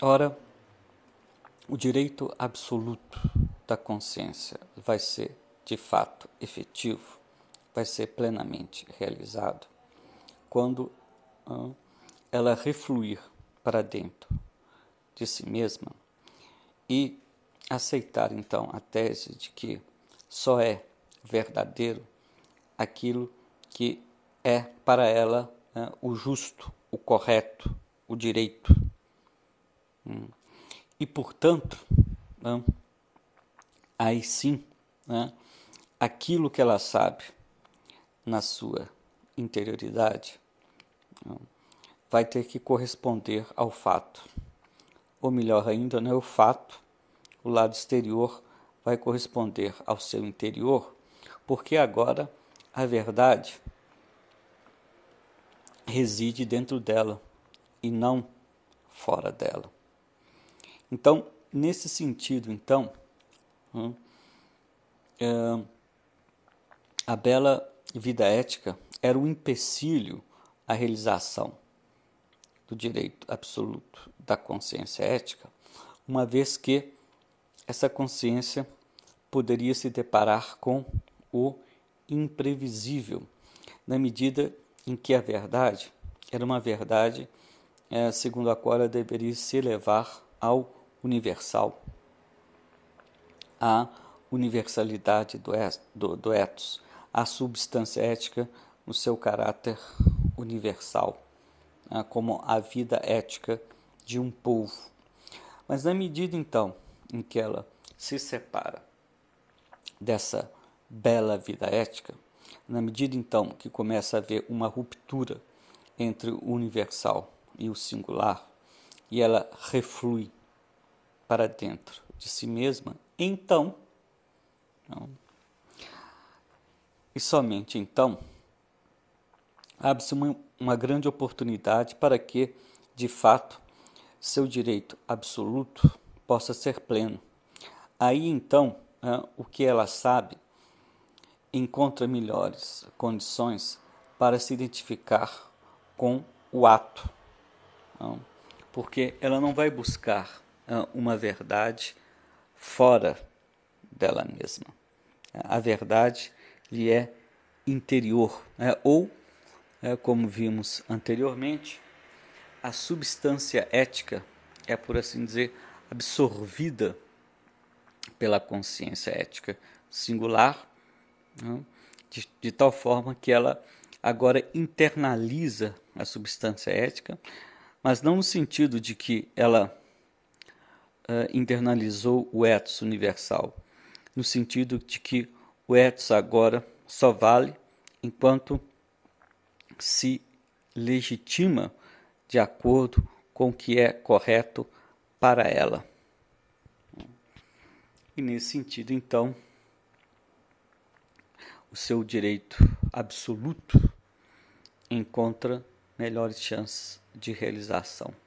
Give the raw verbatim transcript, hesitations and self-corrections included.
Ora, o direito absoluto da consciência vai ser, de fato, efetivo, vai ser plenamente realizado quando hum, ela refluir para dentro de si mesma e aceitar, então, a tese de que só é verdadeiro aquilo que é para ela né, o justo, o correto, o direito. Hum. E, portanto, né, aí sim, né, aquilo que ela sabe na sua interioridade né, vai ter que corresponder ao fato. Ou melhor ainda, né, o fato, o lado exterior, vai corresponder ao seu interior, porque agora a verdade reside dentro dela e não fora dela. Então, nesse sentido, então, hum, é, a bela vida ética era um empecilho à realização do direito absoluto da consciência ética, uma vez que essa consciência poderia se deparar com o imprevisível, na medida em que a verdade era uma verdade é, segundo a qual ela deveria se elevar ao universal, à universalidade do, do, do ethos, à substância ética no seu caráter universal, né, como a vida ética de um povo. Mas na medida, então, em que ela se separa dessa bela vida ética, na medida, então, que começa a haver uma ruptura entre o universal e o singular, e ela reflui para dentro de si mesma, então, não, e somente então, abre-se uma, uma grande oportunidade para que, de fato, seu direito absoluto possa ser pleno. Aí, então, é, o que ela sabe encontra melhores condições para se identificar com o ato, não? Porque ela não vai buscar é, uma verdade fora dela mesma. A verdade lhe é interior, é, ou, é, como vimos anteriormente, a substância ética é, por assim dizer, absorvida pela consciência ética singular, né, de, de tal forma que ela agora internaliza a substância ética, mas não no sentido de que ela uh, internalizou o ethos universal, no sentido de que o ethos agora só vale enquanto se legitima de acordo com o que é correto para ela. E nesse sentido, então, o seu direito absoluto encontra melhores chances de realização.